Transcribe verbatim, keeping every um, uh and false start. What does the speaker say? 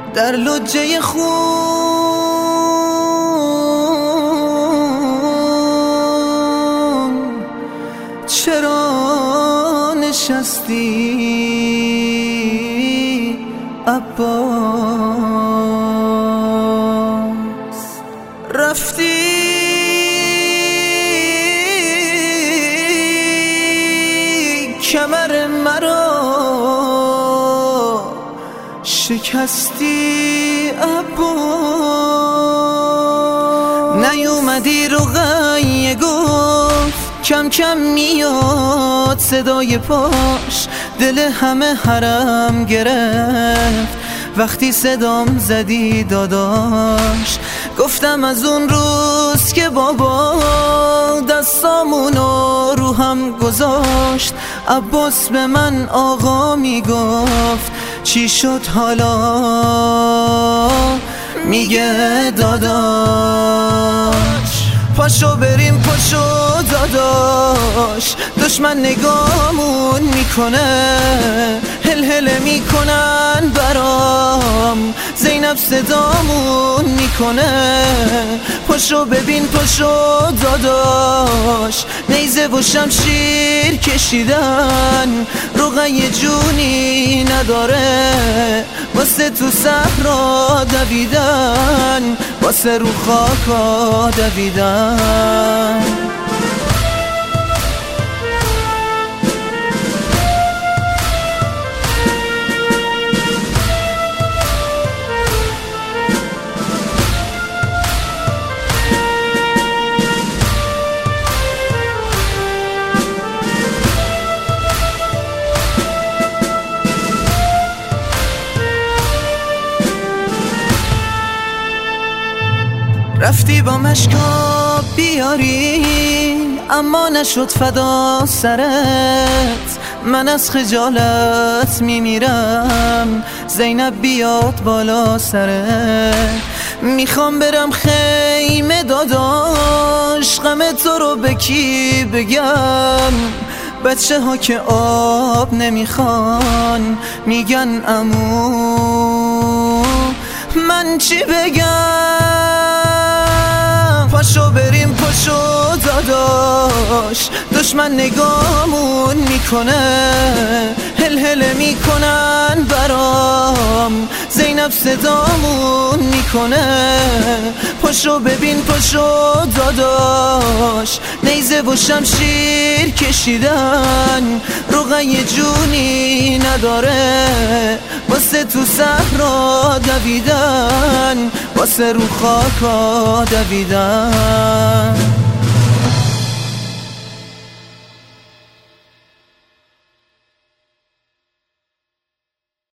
در لجه خون چرا نشستی عباس؟ رفتی کمر مرا شکستی عباس. نیومدی رقیه گفت کم کم میاد صدای پاش، دل همه حرم گرفت وقتی صدام زدی داداش. گفتم از اون روز که بابا دستامونو رو هم گذاشت، عباس به من آقا میگفت چی شد حالا؟ میگه داداش پاشو بریم پاشو داداش. دشمن نگامون میکنه، هل هل میکنن برام، زینب صدامون میکنه. پاشو ببین پاشو داداش، نیزه و شمشیر کشیدن، رقیه جونی نداره واسه تو صحرا دویدن، واسه رو خاکا دویدن. رفتی با مشکا بیاری اما نشد فدا سرت، من از خجالت میمیرم زینب بیاد بالا سرت. میخوام برم خیمه داداش، غم تو رو به کی بگم؟ بچه ها که آب نمیخوان میگن عمو، من چی بگم؟ پاشو بریم پاشو داداش، دشمن نگامون میکنه، هل هل میکنن برام، زینب صدامون میکنه. پاشو ببین پاشو داداش، نیزه و شمشیر کشیدن، رقیه جونی نداره واسه تو صحرا دویدن، واسه رو خاکا دویدن.